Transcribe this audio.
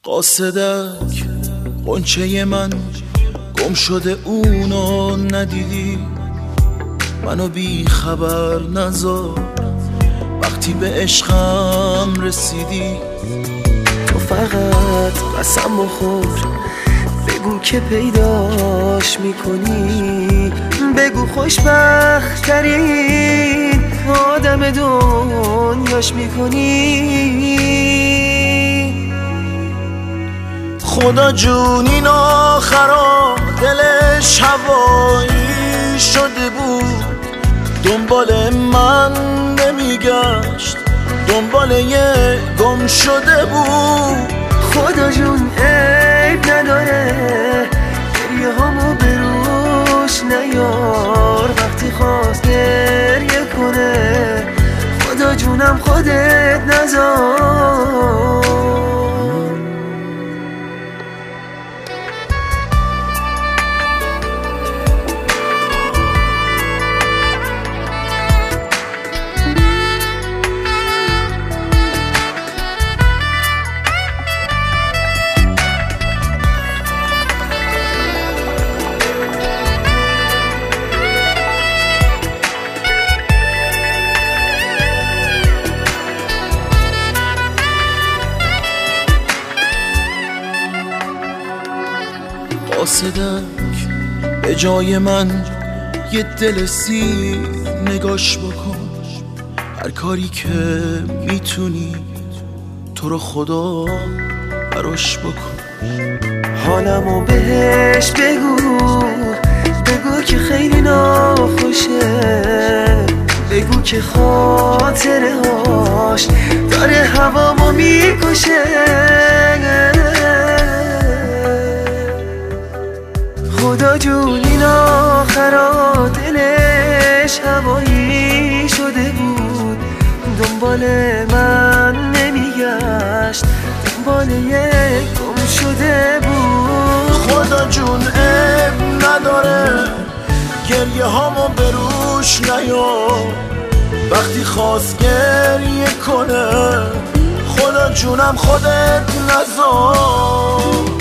قاصدک غنچه من گم شده اونو ندیدی، منو بی خبر نذار وقتی به عشقم رسیدی. تو فقط قسم بخور، بگو که پیداش میکنی، بگو خوشبخت ترین آدم دنیاش میکنی. خدا جون این آخرا دلش هوایی شده بود، دنبال من نمیگشت، دنبال یه گم شده بود. خدا جون عیب نداره، گریه هامو بروش نیار، وقتی خواست گریه کنه خدا جونم خودت نذار. قاصدک به جای من یه دل سیر نگاش بکن، هر کاری که میتونی تو رو خدا براش بکن. حالمو بهش بگو، بگو که خیلی ناخوشه، بگو که خاطره هاش داره هوامو میکشه. خدا جون این آخرا دلش هوایی شده بود، دنبال من نمیگشت، دنبال یک گم شده بود. خدا جون عیب نداره، گریه هامو بروش نیار، وقتی خواست گریه کنه خدا جونم خودت نذار.